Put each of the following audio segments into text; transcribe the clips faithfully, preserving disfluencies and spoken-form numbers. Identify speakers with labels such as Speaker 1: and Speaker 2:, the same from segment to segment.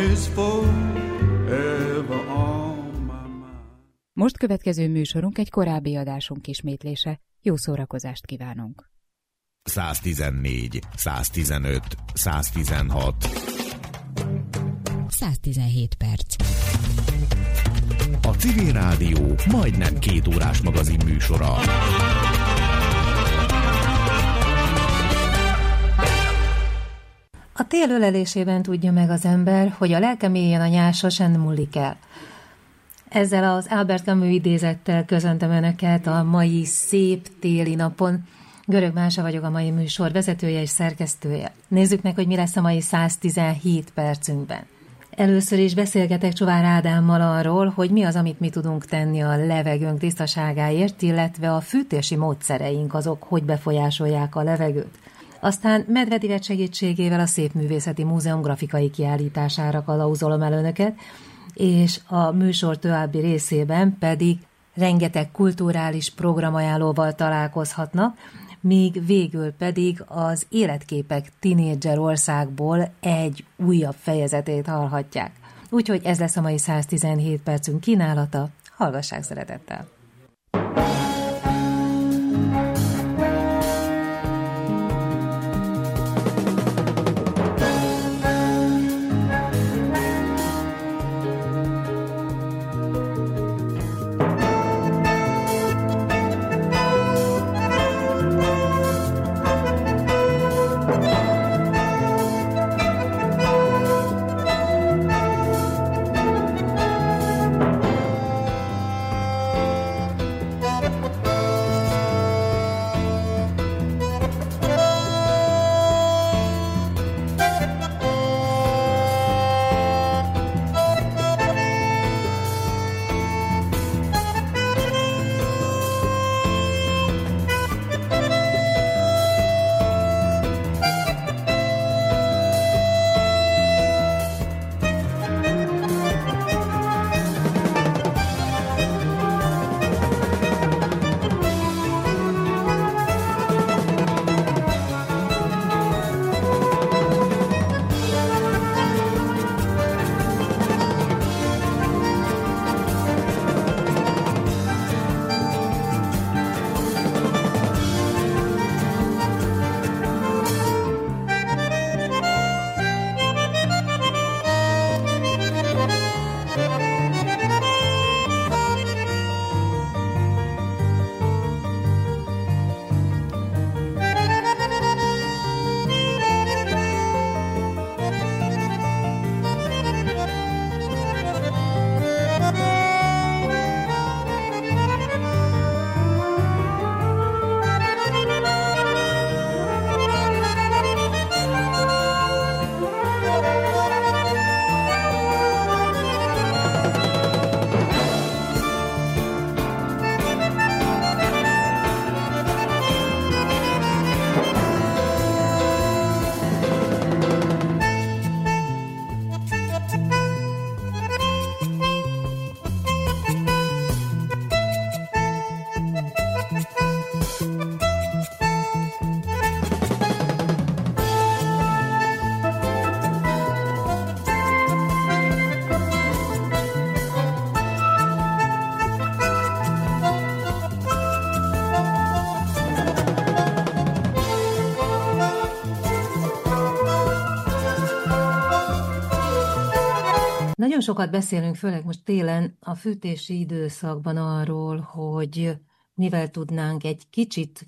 Speaker 1: is forever on my mind.
Speaker 2: Most következő műsorunk egy korábbi adásunk ismétlése. Jó szórakozást kívánunk!
Speaker 3: száztizennégy, száztizenöt, száztizenhat
Speaker 4: száztizenhét perc.
Speaker 3: A Civil Rádió majdnem két órás magazin műsora.
Speaker 5: A tél ölelésében tudja meg az ember, hogy a lelke mélyén a nyár sosem múlik el. Ezzel az Albert Camus idézettel köszöntöm Önöket a mai szép téli napon. Görög Mása vagyok, a mai műsor vezetője és szerkesztője. Nézzük meg, hogy mi lesz a mai száztizenhét percünkben. Először is beszélgetek Csuvár Ádámmal arról, hogy mi az, amit mi tudunk tenni a levegőnk tisztaságáért, illetve a fűtési módszereink azok, hogy befolyásolják a levegőt. Aztán Medvedivet segítségével a Szépművészeti Múzeum grafikai kiállítására kalauzolom el Önöket, és a műsor további részében pedig rengeteg kulturális programajánlóval találkozhatnak, míg végül pedig az Életképek Tinédzser országból egy újabb fejezetét hallhatják. Úgyhogy ez lesz a mai száztizenhét percünk kínálata. Hallgassák szeretettel! Nagyon sokat beszélünk, főleg most télen, a fűtési időszakban arról, hogy mivel tudnánk egy kicsit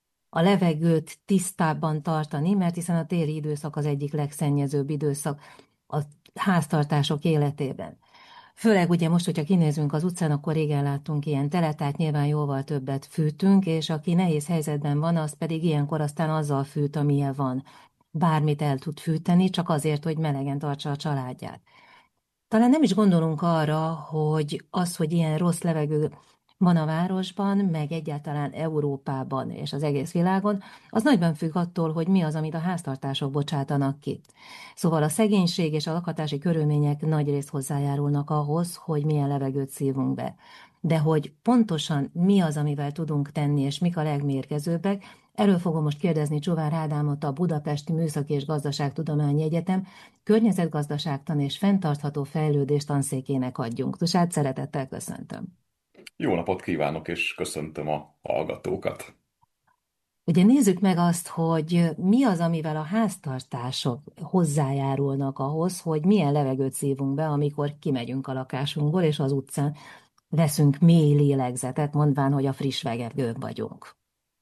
Speaker 5: a levegőt tisztábban tartani, mert hiszen a téli időszak az egyik legszennyezőbb időszak a háztartások életében. Főleg ugye most, hogyha kinézünk az utcán, akkor régen láttunk ilyen telet, tehát nyilván jóval többet fűtünk, és aki nehéz helyzetben van, az pedig ilyenkor aztán azzal fűt, amilyen van. Bármit el tud fűteni, csak azért, hogy melegen tartsa a családját. Talán nem is gondolunk arra, hogy az, hogy ilyen rossz levegő van a városban, meg egyáltalán Európában és az egész világon, az nagyban függ attól, hogy mi az, amit a háztartások bocsátanak ki. Szóval a szegénység és a lakhatási körülmények nagyrészt hozzájárulnak ahhoz, hogy milyen levegőt szívunk be. De hogy pontosan mi az, amivel tudunk tenni, és mik a legmérgezőbbek, Erről fogom most kérdezni Csuvár Ádámot, a Budapesti Műszaki és Gazdaságtudományi Egyetem környezetgazdaságtan és fenntartható fejlődés tanszékének adjunktusát. Szeretettel köszöntöm.
Speaker 4: Jó napot kívánok, és köszöntöm a hallgatókat.
Speaker 5: Ugye nézzük meg azt, hogy mi az, amivel a háztartások hozzájárulnak ahhoz, hogy milyen levegőt szívunk be, amikor kimegyünk a lakásunkból, és az utcán veszünk mély lélegzetet, mondván, hogy a friss levegőn vagyunk.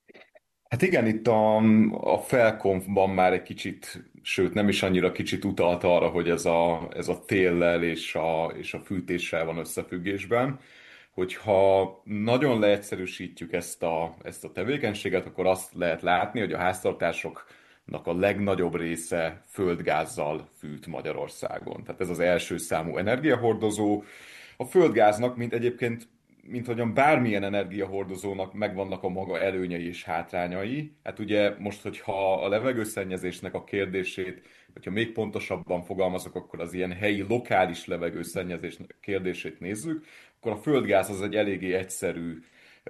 Speaker 4: Hát igen, itt a, a felkonfban már egy kicsit, sőt nem is annyira kicsit utalt arra, hogy ez a, ez a téllel és a, és a fűtéssel van összefüggésben. Hogyha nagyon leegyszerűsítjük ezt a, ezt a tevékenységet, akkor azt lehet látni, hogy a háztartásoknak a legnagyobb része földgázzal fűt Magyarországon. Tehát ez az első számú energiahordozó. A földgáznak, mint egyébként, mint hogyan bármilyen energiahordozónak megvannak a maga előnyei és hátrányai. Hát ugye most, hogyha a levegőszennyezésnek a kérdését, hogyha még pontosabban fogalmazok, akkor az ilyen helyi, lokális levegőszennyezés kérdését nézzük, akkor a földgáz az egy eléggé egyszerű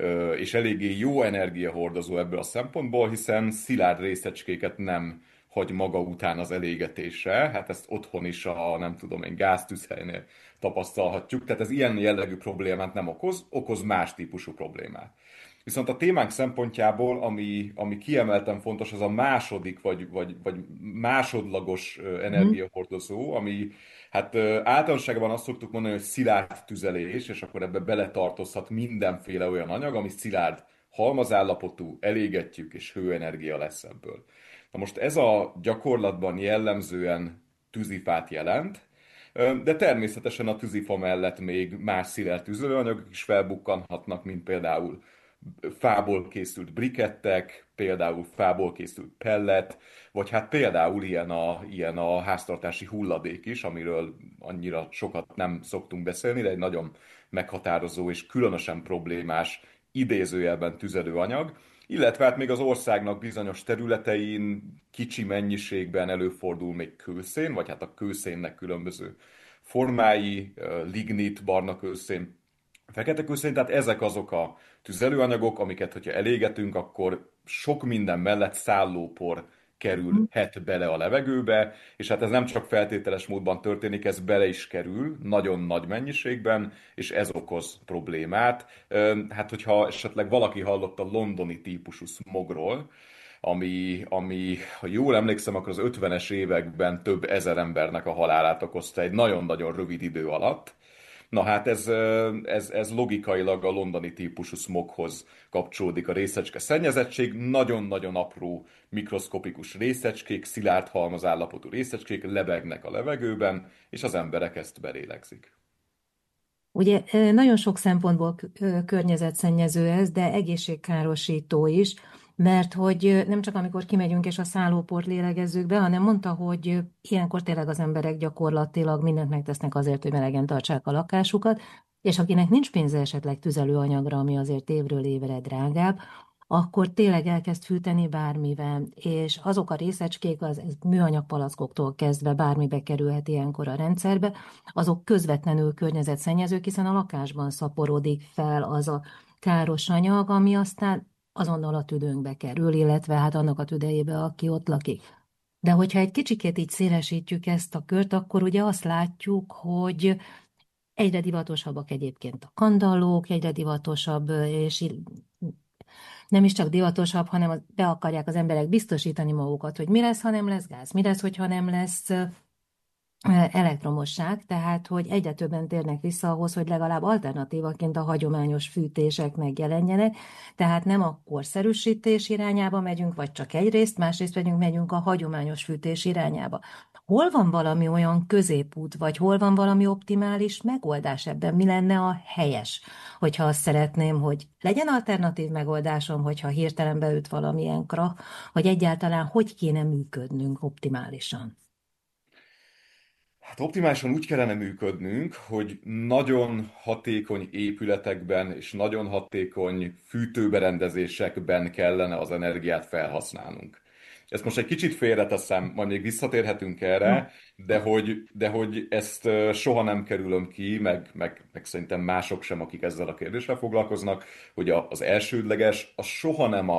Speaker 4: és eléggé jó energiahordozó ebből a szempontból, hiszen szilárd részecskéket nem hagy maga után az elégetésre. Hát ezt otthon is a, nem tudom én, gáztűzhelynél tapasztalhatjuk. Tehát ez ilyen jellegű problémát nem okoz, okoz más típusú problémát. Viszont a témánk szempontjából, ami, ami kiemelten fontos, az a második vagy, vagy, vagy másodlagos energiahordozó, ami hát általánosságban azt szoktuk mondani, hogy szilárd tüzelés, és akkor ebbe beletartozhat mindenféle olyan anyag, ami szilárd halmazállapotú, elégetjük, és hőenergia lesz ebből. Na most ez a gyakorlatban jellemzően tűzifát jelent, de természetesen a tűzifa mellett még más szilárd tüzelőanyagok is felbukkanhatnak, mint például fából készült brikettek, például fából készült pellet, vagy hát például ilyen a, ilyen a háztartási hulladék is, amiről annyira sokat nem szoktunk beszélni, de egy nagyon meghatározó és különösen problémás idézőjelben tüzelőanyag, illetve hát még az országnak bizonyos területein kicsi mennyiségben előfordul még kőszén, vagy hát a kőszénnek különböző formái, lignit, barna kőszén, fekete kőszén, tehát ezek azok a tüzelőanyagok, amiket, hogyha elégetünk, akkor sok minden mellett szállópor kerülhet bele a levegőbe, és hát ez nem csak feltételes módban történik, ez bele is kerül, nagyon nagy mennyiségben, és ez okoz problémát. Hát, hogyha esetleg valaki hallott a londoni típusú smogról, ami, ami, ha jól emlékszem, akkor az ötvenes években több ezer embernek a halálát okozta egy nagyon-nagyon rövid idő alatt. Na hát ez, ez, ez logikailag a londoni típusú smoghoz kapcsolódik a részecske szennyezettség. Nagyon-nagyon apró mikroszkopikus részecskék, szilárd halmazállapotú részecskék lebegnek a levegőben, és az emberek ezt belélegzik.
Speaker 5: Ugye nagyon sok szempontból környezetszennyező ez, de egészségkárosító is, mert hogy nem csak amikor kimegyünk és a szállóport lélegezzük be, hanem mondta, hogy ilyenkor tényleg az emberek gyakorlatilag mindent megtesznek azért, hogy melegen tartsák a lakásukat, és akinek nincs pénze esetleg tüzelőanyagra, ami azért évről évre drágább, akkor tényleg elkezd fűteni bármivel, és azok a részecskék, az műanyag palackoktól kezdve bármibe kerülhet ilyenkor a rendszerbe, azok közvetlenül környezetszennyezők, hiszen a lakásban szaporodik fel az a káros anyag, ami aztán azonnal a tüdőnkbe kerül, illetve hát annak a tüdejébe, aki ott lakik. De hogyha egy kicsikét így szélesítjük ezt a kört, akkor ugye azt látjuk, hogy egyre divatosabbak egyébként a kandallók, egyre divatosabb, és nem is csak divatosabb, hanem be akarják az emberek biztosítani magukat, hogy mi lesz, ha nem lesz gáz, mi lesz, hogyha nem lesz elektromosság, tehát hogy egyre többen térnek vissza ahhoz, hogy legalább alternatívaként a hagyományos fűtések megjelenjenek, tehát nem a korszerűsítés irányába megyünk, vagy csak egyrészt, másrészt megyünk, megyünk a hagyományos fűtés irányába. Hol van valami olyan középút, vagy hol van valami optimális megoldás ebben? Mi lenne a helyes, hogyha azt szeretném, hogy legyen alternatív megoldásom, hogyha hirtelen beüt valamilyen krach, hogy egyáltalán hogy kéne működnünk optimálisan?
Speaker 4: Hát optimálisan úgy kellene működnünk, hogy nagyon hatékony épületekben és nagyon hatékony fűtőberendezésekben kellene az energiát felhasználnunk. Ezt most egy kicsit félreteszem, majd még visszatérhetünk erre, de hogy, de hogy ezt soha nem kerülöm ki, meg, meg, meg szerintem mások sem, akik ezzel a kérdéssel foglalkoznak, hogy az elsődleges, az soha nem az,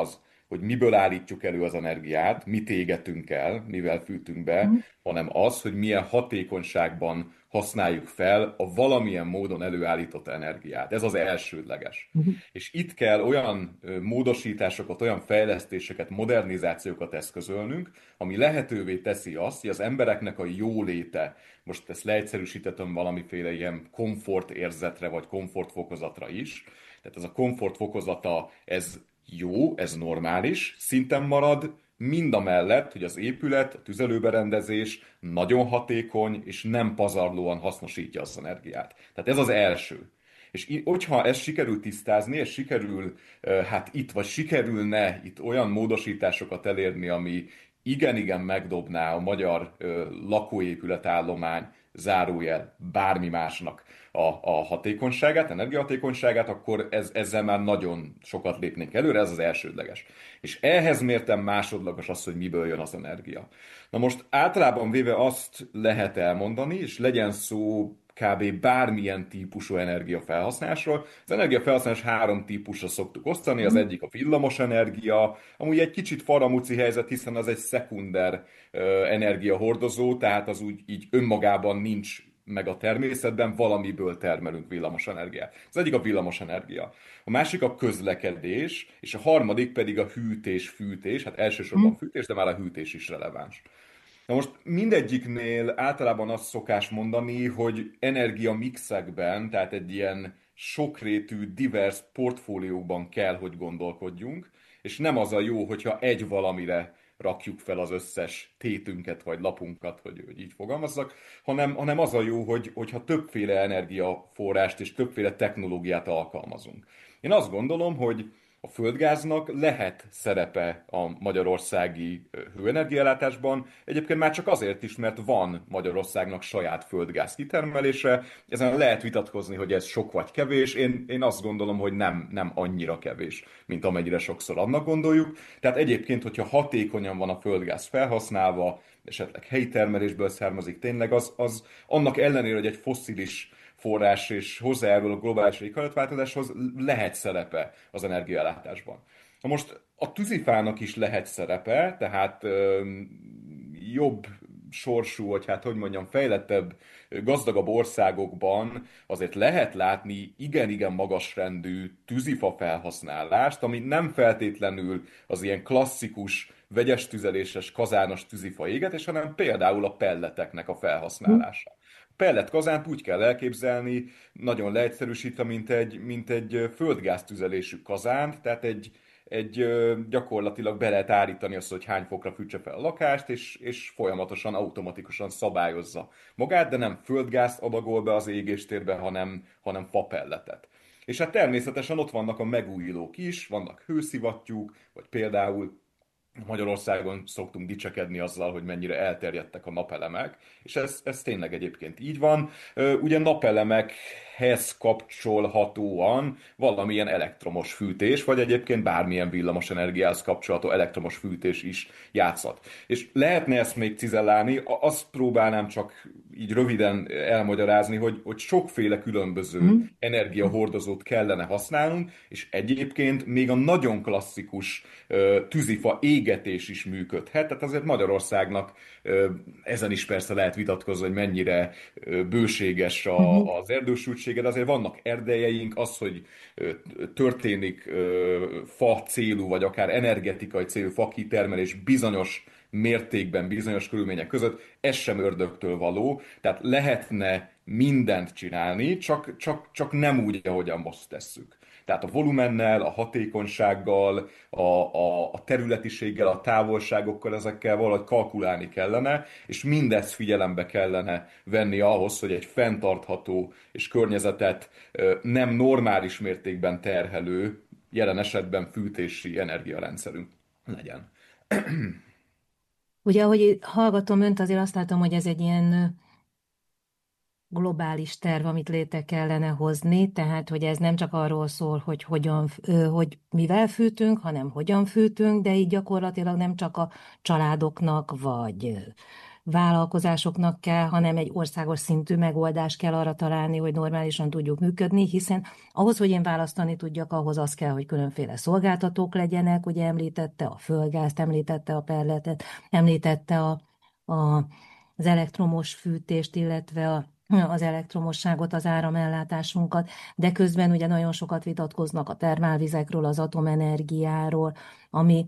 Speaker 4: hogy miből állítjuk elő az energiát, mit égetünk el, mivel fűtünk be,
Speaker 5: Mhm.
Speaker 4: hanem az, hogy milyen hatékonyságban használjuk fel a valamilyen módon előállított energiát. Ez az elsődleges.
Speaker 5: Mhm.
Speaker 4: És itt kell olyan ö, módosításokat, olyan fejlesztéseket, modernizációkat eszközölnünk, ami lehetővé teszi azt, hogy az embereknek a jóléte, most ezt leegyszerűsítettem valamiféle ilyen komfortérzetre vagy komfortfokozatra is, tehát ez a komfortfokozata, ez jó, ez normális, szinten marad, mind a mellett, hogy az épület, a tüzelőberendezés nagyon hatékony és nem pazarlóan hasznosítja az energiát. Tehát ez az első. És í- hogyha ezt sikerül tisztázni, és sikerül, eh, hát itt, vagy sikerülne itt olyan módosításokat elérni, ami igen-igen megdobná a magyar ö, lakóépületállomány, zárójel, bármi másnak a, a hatékonyságát, energiahatékonyságát, akkor ez, ezzel már nagyon sokat lépnénk előre, ez az elsődleges. És ehhez mértem másodlagos az, hogy miből jön az energia. Na most általában véve azt lehet elmondani, és legyen szó kb. Bármilyen típusú energiafelhasználásról. Az energiafelhasználás három típusra szoktuk osztani, az egyik a villamos energia, amúgy egy kicsit faramúci helyzet, hiszen az egy szekunder ö, energiahordozó, tehát az úgy így önmagában nincs meg a természetben, valamiből termelünk villamos energiát. Az egyik a villamos energia. A másik a közlekedés, és a harmadik pedig a hűtés-fűtés, hát elsősorban fűtés, de már a hűtés is releváns. Na most mindegyiknél általában azt szokás mondani, hogy energiamixekben, tehát egy ilyen sokrétű, divers portfólióban kell, hogy gondolkodjunk, és nem az a jó, hogyha egy valamire rakjuk fel az összes tétünket vagy lapunkat, hogy, hogy így fogalmazzak, hanem, hanem az a jó, hogy, hogyha többféle energiaforrást és többféle technológiát alkalmazunk. Én azt gondolom, hogy a földgáznak lehet szerepe a magyarországi hőenergiaellátásban, egyébként már csak azért is, mert van Magyarországnak saját földgáz kitermelése, ezen lehet vitatkozni, hogy ez sok vagy kevés, én, én azt gondolom, hogy nem, nem annyira kevés, mint amennyire sokszor annak gondoljuk. Tehát egyébként, hogyha hatékonyan van a földgáz felhasználva, esetleg helyi termelésből származik tényleg, az, az annak ellenére, hogy egy fosszilis forrás és hozzájárul a globális éghajlatváltozáshoz lehet szerepe az energiaellátásban. Na most a tűzifának is lehet szerepe, tehát ö, jobb sorsú, vagy hát hogy mondjam, fejlettebb, gazdagabb országokban azért lehet látni igen-igen magasrendű tűzifa felhasználást, ami nem feltétlenül az ilyen klasszikus vegyes tüzeléses, kazános tűzifa égetés, hanem például a pelleteknek a felhasználása. Pellet kazánt úgy kell elképzelni, nagyon leegyszerűsítve, mint egy, mint egy földgáztüzelésű kazánt, tehát egy, egy gyakorlatilag be lehet állítani azt, hogy hány fokra fűtse fel a lakást, és, és folyamatosan, automatikusan szabályozza magát, de nem földgázt adagol be az égéstérbe, hanem, hanem fapelletet. És hát természetesen ott vannak a megújulók is, vannak hőszivattyúk, vagy például Magyarországon szoktunk dicsekedni azzal, hogy mennyire elterjedtek a napelemek, és ez, ez tényleg egyébként így van. Ugye napelemekhez kapcsolhatóan valamilyen elektromos fűtés, vagy egyébként bármilyen villamos energiához kapcsolható elektromos fűtés is játszhat. És lehetne ezt még cizellálni, azt próbálnám csak így röviden elmagyarázni, hogy, hogy sokféle különböző mm. energiahordozót kellene használnunk, és egyébként még a nagyon klasszikus tűzifa égetés is működhet. Tehát azért Magyarországnak ezen is persze lehet vitatkozni, hogy mennyire bőséges a, az erdősültsége, de azért vannak erdejeink, az, hogy történik fa célú, vagy akár energetikai célú fakitermelés bizonyos mértékben, bizonyos körülmények között, ez sem ördögtől való, tehát lehetne mindent csinálni, csak, csak, csak nem úgy, ahogyan most tesszük. Tehát a volumennel, a hatékonysággal, a, a, a területiséggel, a távolságokkal, ezekkel valahogy kalkulálni kellene, és mindezt figyelembe kellene venni ahhoz, hogy egy fenntartható és környezetet nem normális mértékben terhelő, jelen esetben fűtési energiarendszerünk legyen.
Speaker 5: Ugye, ahogy hallgatom önt, azért azt látom, hogy ez egy ilyen globális terv, amit létre kellene hozni, tehát, hogy ez nem csak arról szól, hogy, hogyan, hogy mivel fűtünk, hanem hogyan fűtünk, de így gyakorlatilag nem csak a családoknak, vagy vállalkozásoknak kell, hanem egy országos szintű megoldást kell arra találni, hogy normálisan tudjuk működni, hiszen ahhoz, hogy én választani tudjak, ahhoz az kell, hogy különféle szolgáltatók legyenek, ugye említette a földgázt, említette a pelletet, említette a, a, az elektromos fűtést, illetve a az elektromosságot, az áramellátásunkat, de közben ugye nagyon sokat vitatkoznak a termálvizekről, az atomenergiáról, ami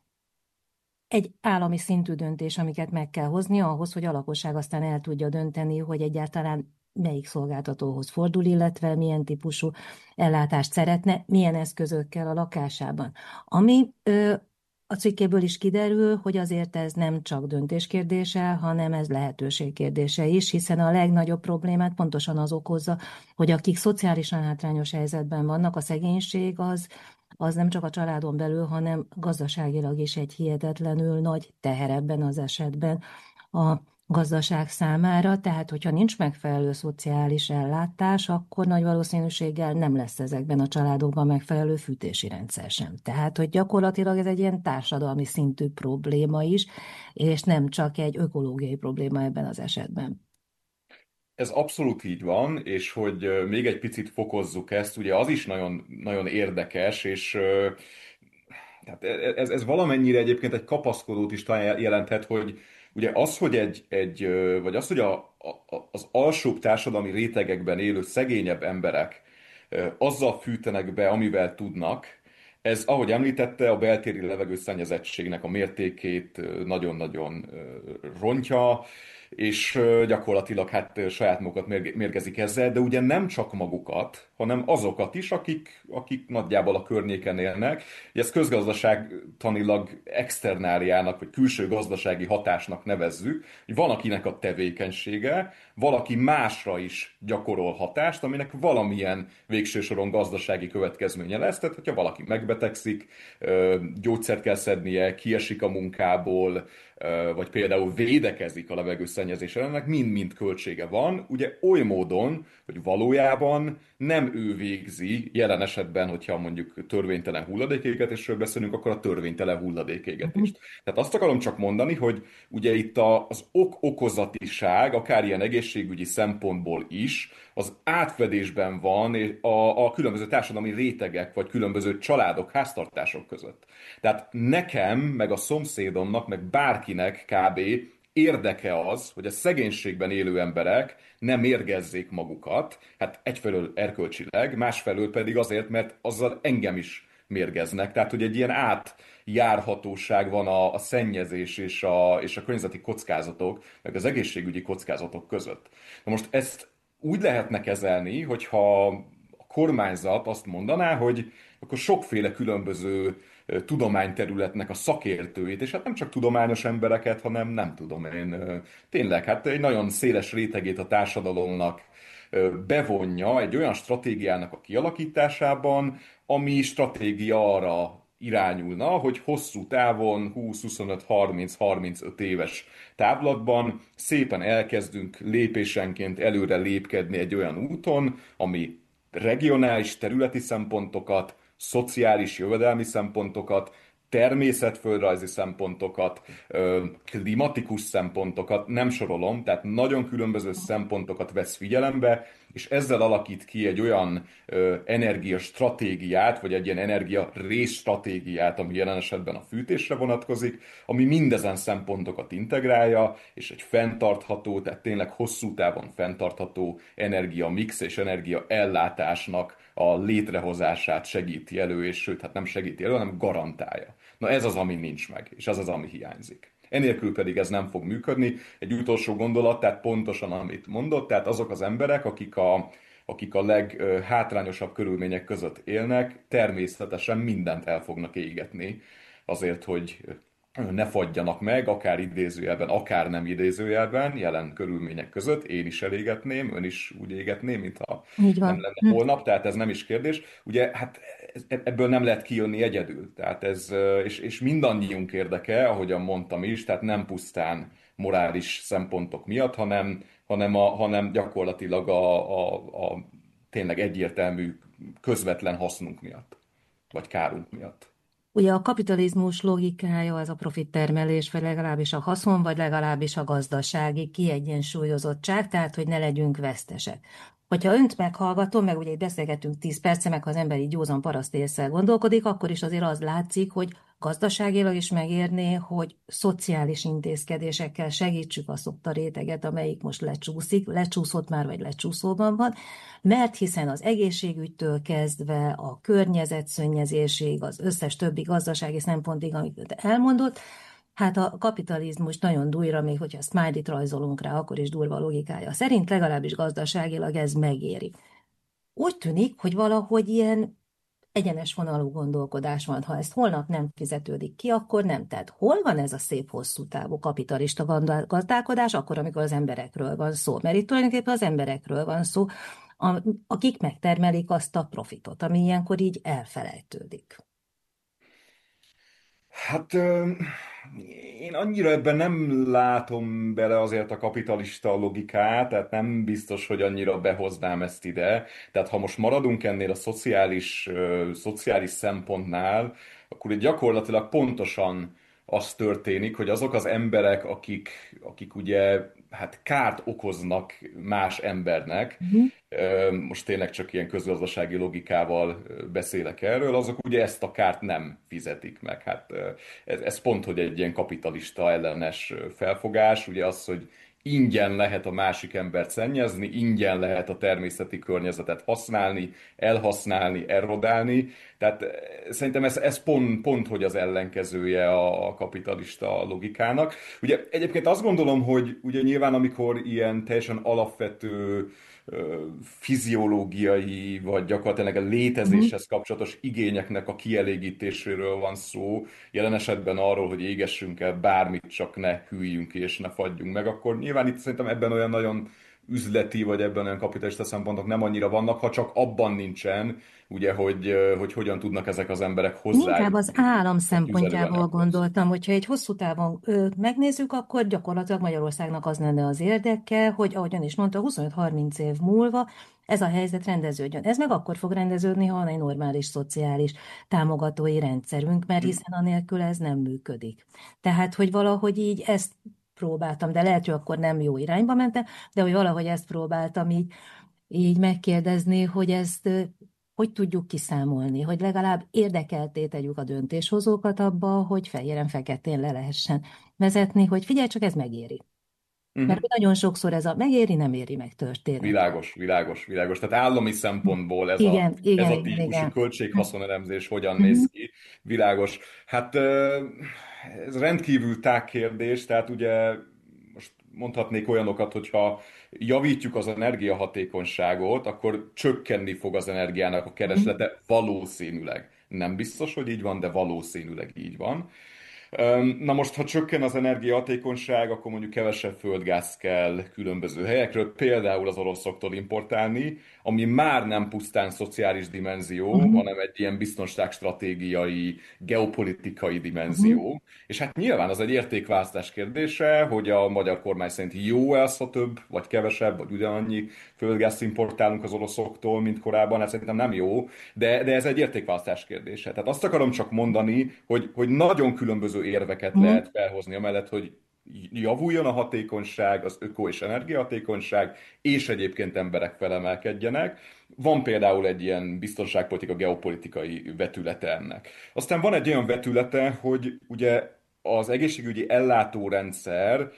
Speaker 5: egy állami szintű döntés, amiket meg kell hozni ahhoz, hogy a lakosság aztán el tudja dönteni, hogy egyáltalán melyik szolgáltatóhoz fordul, illetve milyen típusú ellátást szeretne, milyen eszközökkel a lakásában. Ami ö, a cikkéből is kiderül, hogy azért ez nem csak döntés kérdése, hanem ez lehetőség kérdése is, hiszen a legnagyobb problémát pontosan az okozza, hogy akik szociálisan hátrányos helyzetben vannak, a szegénység az, az nem csak a családon belül, hanem gazdaságilag is egy hihetetlenül nagy teher ebben az esetben a gazdaság számára, tehát hogyha nincs megfelelő szociális ellátás, akkor nagy valószínűséggel nem lesz ezekben a családokban megfelelő fűtési rendszer sem. Tehát, hogy gyakorlatilag ez egy ilyen társadalmi szintű probléma is, és nem csak egy ökológiai probléma ebben az esetben.
Speaker 4: Ez abszolút így van, és hogy még egy picit fokozzuk ezt, ugye az is nagyon, nagyon érdekes, és tehát ez, ez valamennyire egyébként egy kapaszkodót is talán jelenthet, hogy ugye az, hogy egy, egy vagy az, hogy a, a, az alsóbb társadalmi rétegekben élő szegényebb emberek azzal fűtenek be, amivel tudnak, ez, ahogy említette, a beltéri levegőszennyezettségnek a mértékét nagyon-nagyon rontja, és gyakorlatilag hát saját magukat mérgezik ezzel, de ugye nem csak magukat, hanem azokat is, akik, akik nagyjából a környéken élnek. Ezt közgazdaságtanilag externáliának, vagy külső gazdasági hatásnak nevezzük, hogy van akinek a tevékenysége, valaki másra is gyakorol hatást, aminek valamilyen végső soron gazdasági következménye lesz. Tehát, hogyha valaki megbetegszik, gyógyszert kell szednie, kiesik a munkából, vagy például védekezik a levegőszennyezés ellenek, mind-mind költsége van, ugye oly módon, hogy valójában nem ő végzi, jelen esetben, hogyha mondjuk törvénytelen hulladékégetésről beszélünk, akkor a törvénytelen hulladékégetést. Tehát azt akarom csak mondani, hogy ugye itt az ok-okozatiság, akár ilyen egészségügyi szempontból is, az átfedésben van a, a különböző társadalmi rétegek, vagy különböző családok, háztartások között. Tehát nekem, meg a szomszédomnak, meg bárkinek kb. Érdeke az, hogy a szegénységben élő emberek ne mérgezzék magukat, hát egyfelől erkölcsileg, másfelől pedig azért, mert azzal engem is mérgeznek. Tehát, hogy egy ilyen átjárhatóság van a, a szennyezés és a, és a környezeti kockázatok, meg az egészségügyi kockázatok között. Na most ezt úgy lehetne kezelni, hogyha a kormányzat azt mondaná, hogy akkor sokféle különböző tudományterületnek a szakértőit, és hát nem csak tudományos embereket, hanem nem tudom én, tényleg, hát egy nagyon széles rétegét a társadalomnak bevonja egy olyan stratégiának a kialakításában, ami stratégia arra irányulna, hogy hosszú távon, húsz, huszonöt, harminc, harmincöt éves távlatban szépen elkezdünk lépésenként előre lépkedni egy olyan úton, ami regionális, területi szempontokat, szociális, jövedelmi szempontokat, természetföldrajzi szempontokat, klimatikus szempontokat, nem sorolom, tehát nagyon különböző szempontokat vesz figyelembe, és ezzel alakít ki egy olyan energiastratégiát, vagy egy ilyen energia részstratégiát, ami jelen esetben a fűtésre vonatkozik, ami mindezen szempontokat integrálja, és egy fenntartható, tehát tényleg hosszú távon fenntartható energia mix és energia ellátásnak a létrehozását segíti elő, és sőt, hát nem segíti elő, hanem garantálja. Na ez az, ami nincs meg, és ez az, ami hiányzik. Enélkül pedig ez nem fog működni. Egy utolsó gondolat, tehát pontosan amit mondott, tehát azok az emberek, akik a, akik a leghátrányosabb körülmények között élnek, természetesen mindent el fognak égetni azért, hogy ne fagyjanak meg, akár idézőjelben, akár nem idézőjelben, jelen körülmények között. Én is elégetném, ön is úgy égetné, mintha nem lenne holnap, tehát ez nem is kérdés. Ugye, hát ebből nem lehet kijönni egyedül. Tehát ez, és, és mindannyiunk érdeke, ahogyan mondtam is, tehát nem pusztán morális szempontok miatt, hanem, hanem, a, hanem gyakorlatilag a, a, a tényleg egyértelmű közvetlen hasznunk miatt, vagy kárunk miatt.
Speaker 5: Ugye a kapitalizmus logikája az a profittermelés, vagy legalábbis a haszon, vagy legalábbis a gazdasági kiegyensúlyozottság, tehát hogy ne legyünk vesztesek. Hogyha önt meghallgatom, meg ugye itt beszélgetünk tíz perce, meg ha az ember így józan paraszt ésszel gondolkodik, akkor is azért az látszik, hogy gazdaságilag is megérné, hogy szociális intézkedésekkel segítsük azt a réteget, amelyik most lecsúszik, lecsúszott már, vagy lecsúszóban van, mert hiszen az egészségügytől kezdve a környezetszennyezésig, az összes többi gazdasági szempontig, amit elmondott, hát a kapitalizmus nagyon durva, még hogyha smiley-t rajzolunk rá, akkor is durva a logikája. Szerint legalábbis gazdaságilag ez megéri. Úgy tűnik, hogy valahogy ilyen egyenes vonalú gondolkodás van. Ha ezt holnap nem fizetődik ki, akkor nem. Tehát hol van ez a szép hosszú távú kapitalista gazdálkodás, akkor, amikor az emberekről van szó? Mert itt tulajdonképpen az emberekről van szó, akik megtermelik azt a profitot, ami ilyenkor így elfelejtődik.
Speaker 4: Hát én annyira ebben nem látom bele azért a kapitalista logikát, tehát nem biztos, hogy annyira behoznám ezt ide. Tehát ha most maradunk ennél a szociális, szociális szempontnál, akkor itt gyakorlatilag pontosan az történik, hogy azok az emberek, akik, akik ugye hát kárt okoznak más embernek,
Speaker 5: Uh-huh.
Speaker 4: most tényleg csak ilyen közgazdasági logikával beszélek erről, azok ugye ezt a kárt nem fizetik meg. Hát ez, ez pont, hogy egy ilyen kapitalista ellenes felfogás, ugye az, hogy ingyen lehet a másik embert szennyezni, ingyen lehet a természeti környezetet használni, elhasználni, erodálni. Tehát szerintem ez, ez pont, pont, hogy az ellenkezője a kapitalista logikának. Ugye egyébként azt gondolom, hogy ugye nyilván amikor ilyen teljesen alapvető fiziológiai, vagy gyakorlatilag a létezéshez kapcsolatos igényeknek a kielégítéséről van szó, jelen esetben arról, hogy égessünk el bármit, csak ne hűljünk és ne fagyjunk meg, akkor nyilván itt szerintem ebben olyan nagyon üzleti, vagy ebben olyan kapitalista szempontok nem annyira vannak, ha csak abban nincsen, ugye, hogy, hogy hogyan tudnak ezek az emberek hozzájutni.
Speaker 5: Inkább az állam szempontjából gondoltam, hogyha egy hosszú távon ö, megnézzük, akkor gyakorlatilag Magyarországnak az lenne az érdeke, hogy ahogyan is mondta, huszonöt-harminc év múlva ez a helyzet rendeződjön. Ez meg akkor fog rendeződni, ha van egy normális szociális támogatói rendszerünk, mert hiszen anélkül ez nem működik. Tehát, hogy valahogy így ezt próbáltam, de lehet, hogy akkor nem jó irányba mentem, de hogy valahogy ezt próbáltam így, így megkérdezni, hogy ezt hogy tudjuk kiszámolni, hogy legalább érdekelté tegyük a döntéshozókat abba, hogy fehéren-feketén le lehessen vezetni, hogy figyelj, csak ez megéri. Uh-huh. Mert nagyon sokszor ez a megéri, nem éri meg történet.
Speaker 4: Világos, világos, világos. Tehát állami szempontból ez
Speaker 5: igen,
Speaker 4: a,
Speaker 5: igen,
Speaker 4: ez a
Speaker 5: igen,
Speaker 4: típusú
Speaker 5: igen.
Speaker 4: költséghaszonelemzés hogyan uh-huh. néz ki. Világos. Hát ez rendkívül tág kérdés, tehát ugye most mondhatnék olyanokat, hogyha javítjuk az energiahatékonyságot, akkor csökkenni fog az energiának a kereslete valószínűleg. Nem biztos, hogy így van, de valószínűleg így van. Na most, ha csökken az energiahatékonyság, akkor mondjuk kevesebb földgáz kell különböző helyekről, például az oroszoktól importálni, ami már nem pusztán szociális dimenzió, uh-huh. hanem egy ilyen biztonságstratégiai, geopolitikai dimenzió. Uh-huh. És hát nyilván az egy értékválasztás kérdése, hogy a magyar kormány szerint jó ez, ha több, vagy kevesebb, vagy ugyanannyi földgázt importálunk az oroszoktól, mint korábban, ez szerintem nem jó, de, de ez egy értékválasztás kérdése. Tehát azt akarom csak mondani, hogy, hogy nagyon különböző érveket mm. lehet felhozni amellett, hogy javuljon a hatékonyság, az öko- és energiahatékonyság, és egyébként emberek felemelkedjenek. Van például egy ilyen biztonságpolitika, geopolitikai vetülete ennek. Aztán van egy olyan vetülete, hogy ugye az egészségügyi ellátórendszer uh,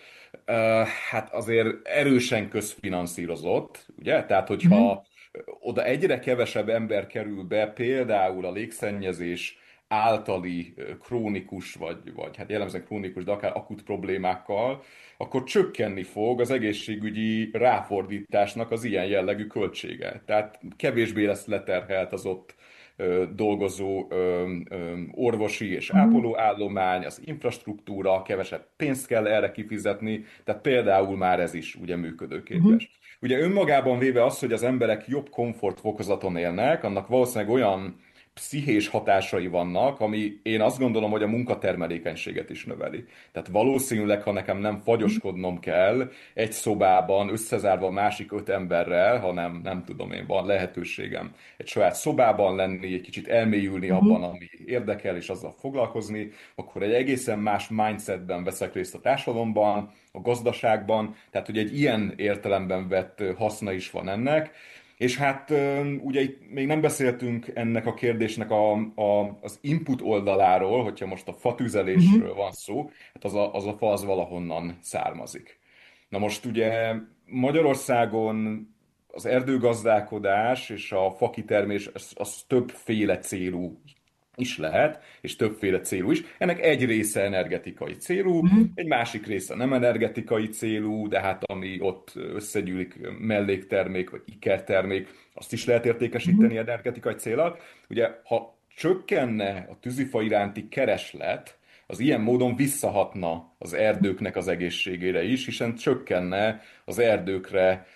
Speaker 4: hát azért erősen közfinanszírozott, ugye? Tehát, hogyha mm. oda egyre kevesebb ember kerül be, például a légszennyezés általi krónikus, vagy, vagy hát jellemzően krónikus, de akár akut problémákkal, akkor csökkenni fog az egészségügyi ráfordításnak az ilyen jellegű költsége. Tehát kevésbé lesz leterhelt az ott ö, dolgozó ö, ö, orvosi és ápolóállomány, az infrastruktúra, kevesebb pénzt kell erre kifizetni, tehát például már ez is ugye működőképes. Uh-huh. Ugye önmagában véve az, hogy az emberek jobb komfortfokozaton élnek, annak valószínűleg olyan pszichés hatásai vannak, ami én azt gondolom, hogy a munkatermelékenységet is növeli. Tehát valószínűleg, ha nekem nem fagyoskodnom kell egy szobában összezárva a másik öt emberrel, hanem nem tudom én, van lehetőségem egy saját szobában lenni, egy kicsit elmélyülni abban, ami érdekel, és azzal foglalkozni, akkor egy egészen más mindsetben veszek részt a társadalomban, a gazdaságban, tehát hogy egy ilyen értelemben vett haszna is van ennek. És hát ugye itt még nem beszéltünk ennek a kérdésnek a, a, az input oldaláról, hogyha most a fatüzelésről van szó, hát az a, az a fa az valahonnan származik. Na most ugye Magyarországon az erdőgazdálkodás és a fakitermés az, az többféle célú is lehet, és többféle célú is. Ennek egy része energetikai célú, egy másik része nem energetikai célú, de hát ami ott összegyűlik melléktermék vagy ikertermék, azt is lehet értékesíteni energetikai céllal. Ugye, ha csökkenne a tűzifa iránti kereslet, az ilyen módon visszahatna az erdőknek az egészségére is, hiszen csökkenne az erdőkre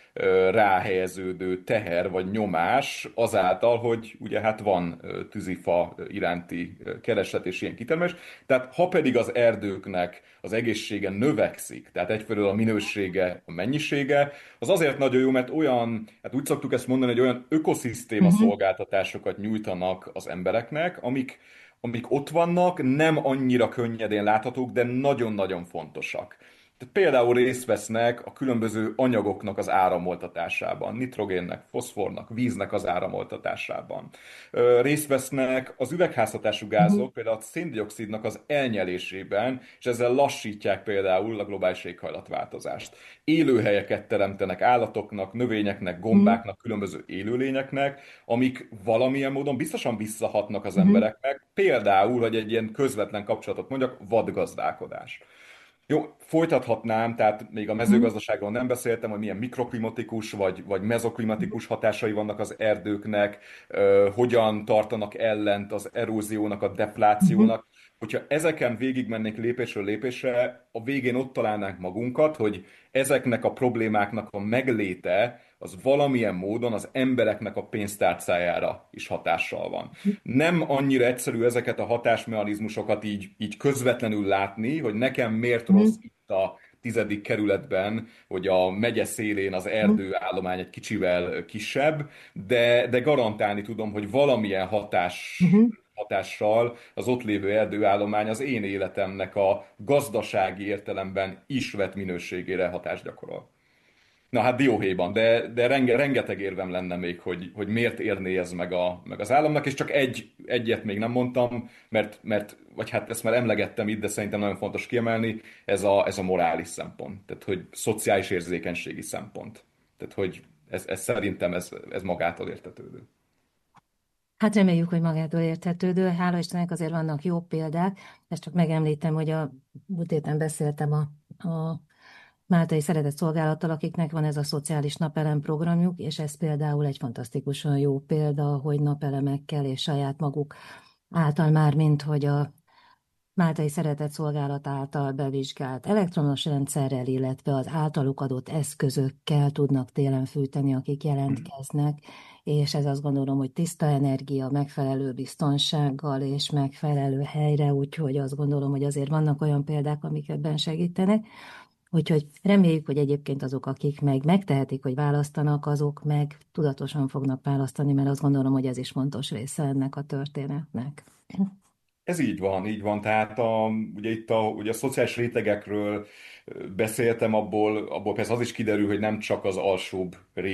Speaker 4: ráhelyeződő teher vagy nyomás azáltal, hogy ugye hát van tűzifa iránti kereslet és ilyen kitermés. Tehát ha pedig az erdőknek az egészsége növekszik, tehát egyfelől a minősége, a mennyisége, az azért nagyon jó, mert olyan, hát úgy szoktuk ezt mondani, hogy olyan ökoszisztéma szolgáltatásokat nyújtanak az embereknek, amik amik ott vannak, nem annyira könnyedén láthatók, de nagyon-nagyon fontosak. Tehát például részt vesznek a különböző anyagoknak az áramoltatásában, nitrogénnek, foszfornak, víznek az áramoltatásában. Ö, részt vesznek az üvegházhatású gázok, például a széndioxidnak az elnyelésében, és ezzel lassítják például a globális éghajlatváltozást. Élőhelyeket teremtenek állatoknak, növényeknek, gombáknak, különböző élőlényeknek, amik valamilyen módon biztosan visszahatnak az embereknek, például, hogy egy ilyen közvetlen kapcsolatot mondjak, vadgazdálkodás. Jó, folytathatnám, tehát még a mezőgazdaságról nem beszéltem, hogy milyen mikroklimatikus vagy, vagy mezoklimatikus hatásai vannak az erdőknek, uh, hogyan tartanak ellent az eróziónak, a deflációnak. Hogyha ezeken végigmennénk lépésről lépésre, a végén ott találnánk magunkat, hogy ezeknek a problémáknak a megléte az valamilyen módon az embereknek a pénztárcájára is hatással van. Nem annyira egyszerű ezeket a hatásmechanizmusokat így, így közvetlenül látni, hogy nekem miért rossz itt a tizedik kerületben, hogy a megye szélén az erdőállomány egy kicsivel kisebb, de, de garantálni tudom, hogy valamilyen hatás hatással az ott lévő erdőállomány az én életemnek a gazdasági értelemben is vett minőségére hatást gyakorol. Na hát dióhéjban, de, de renge, rengeteg érvem lenne még, hogy, hogy miért érné ez meg, a, meg az államnak, és csak egy, egyet még nem mondtam, mert, mert, vagy hát ezt már emlegettem itt, de szerintem nagyon fontos kiemelni, ez a, ez a morális szempont, tehát hogy szociális érzékenységi szempont. Tehát hogy ez, ez szerintem ez, ez magától értetődő.
Speaker 5: Hát reméljük, hogy magától érthetődő. Hála Istennek azért vannak jó példák. Ezt csak megemlítem, hogy a múlt héten beszéltem a, a Máltai Szeretett Szolgálattal, akiknek van ez a szociális napelem programjuk, és ez például egy fantasztikusan jó példa, hogy napelemekkel és saját maguk által már, mint hogy a Máltai Szeretett Szolgálat által bevizsgált elektromos rendszerrel, illetve az általuk adott eszközökkel tudnak télen fűteni, akik jelentkeznek, és ez azt gondolom, hogy tiszta energia, megfelelő biztonsággal és megfelelő helyre, úgyhogy azt gondolom, hogy azért vannak olyan példák, amik ebben segítenek. Úgyhogy reméljük, hogy egyébként azok, akik meg megtehetik, hogy választanak, azok meg tudatosan fognak választani, mert azt gondolom, hogy ez is fontos része ennek a történetnek.
Speaker 4: Ez így van, így van. Tehát a, ugye itt a, ugye a szociális rétegekről beszéltem, abból, abból persze az is kiderül, hogy nem csak az alsóbb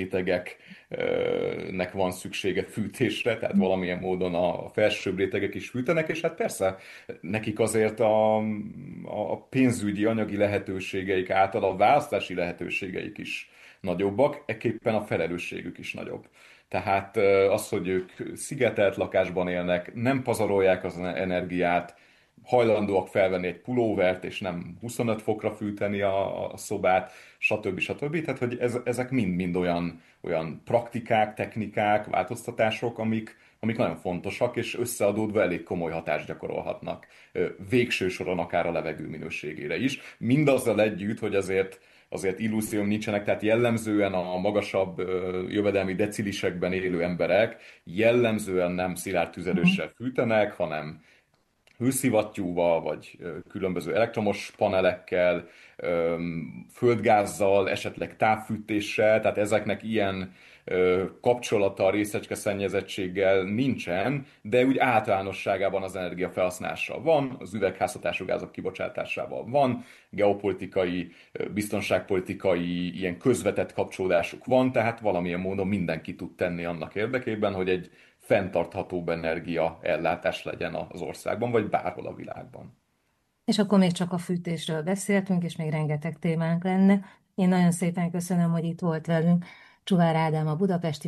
Speaker 4: rétegeknek van szüksége fűtésre, tehát valamilyen módon a felsőbb rétegek is fűtenek, és hát persze nekik azért a, a pénzügyi, anyagi lehetőségeik által a választási lehetőségeik is nagyobbak, ekképpen a felelősségük is nagyobb. Tehát az, hogy ők szigetelt lakásban élnek, nem pazarolják az energiát, hajlandóak felvenni egy pulóvert, és nem huszonöt fokra fűteni a, a szobát, stb. stb. Tehát, hogy ez, ezek mind-mind olyan, olyan praktikák, technikák, változtatások, amik, amik nagyon fontosak, és összeadódva elég komoly hatást gyakorolhatnak végső soron akár a levegő minőségére is. Mindazzal együtt, hogy azért azért illúzióm nincsenek, tehát jellemzően a magasabb jövedelmi decilisekben élő emberek jellemzően nem szilárd tüzelőssel fűtenek, hanem hőszivattyúval, vagy különböző elektromos panelekkel, földgázzal, esetleg távfűtéssel, tehát ezeknek ilyen kapcsolata a részecskeszennyezettséggel nincsen, de úgy általánosságában az energiafelhasználással van, az üvegházhatású gázok kibocsátásával van, geopolitikai, biztonságpolitikai, ilyen közvetett kapcsolódásuk van, tehát valamilyen módon mindenki tud tenni annak érdekében, hogy egy fenntarthatóbb energia ellátás legyen az országban, vagy bárhol a világban.
Speaker 5: És akkor még csak a fűtésről beszéltünk, és még rengeteg témánk lenne. Én nagyon szépen köszönöm, hogy itt volt velünk Csuvár Ádám, a Budapesti